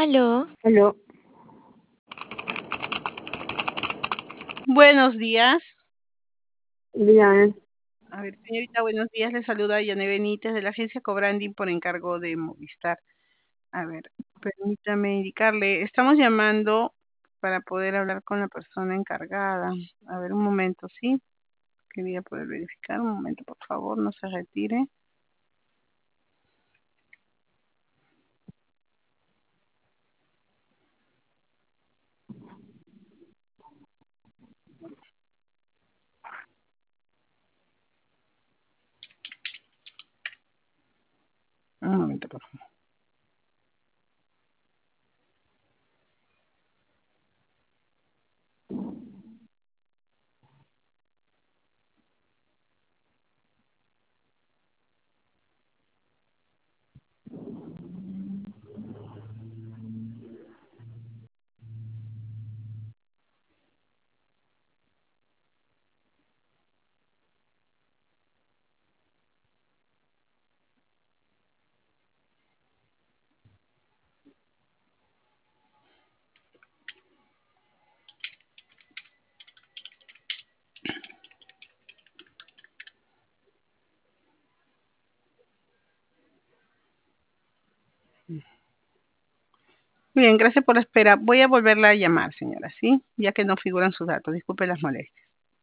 Aló, Aló, Buenos días. dígame. A ver, señorita, buenos días. Le saluda Yane Benítez de la agencia Cobranding por encargo de Movistar. A ver, permítame indicarle, estamos llamando para poder hablar con la persona encargada. A ver, un momento, ¿sí? Quería poder verificar. Un momento, por favor, no se retire. Un momento, por favor. Bien, gracias por la espera. Voy a volverla a llamar, señora, ¿sí? Ya que no figuran sus datos. Disculpe las molestias.